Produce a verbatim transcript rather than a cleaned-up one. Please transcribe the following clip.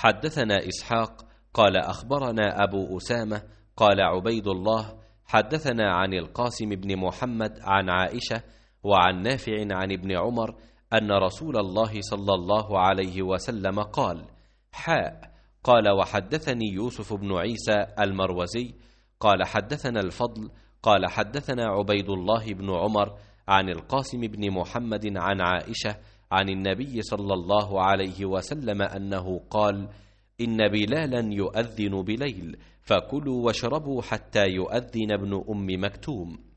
حدثنا إسحاق قال أخبرنا أبو أسامة قال عبيد الله حدثنا عن القاسم بن محمد عن عائشة وعن نافع عن ابن عمر أن رسول الله صلى الله عليه وسلم قال: حاء. قال وحدثني يوسف بن عيسى المروزي قال حدثنا الفضل قال حدثنا عبيد الله بن عمر عن القاسم بن محمد عن عائشة عن النبي صلى الله عليه وسلم أنه قال: إن بلالا يؤذن بليل فكلوا واشربوا حتى يؤذن ابن أم مكتوم.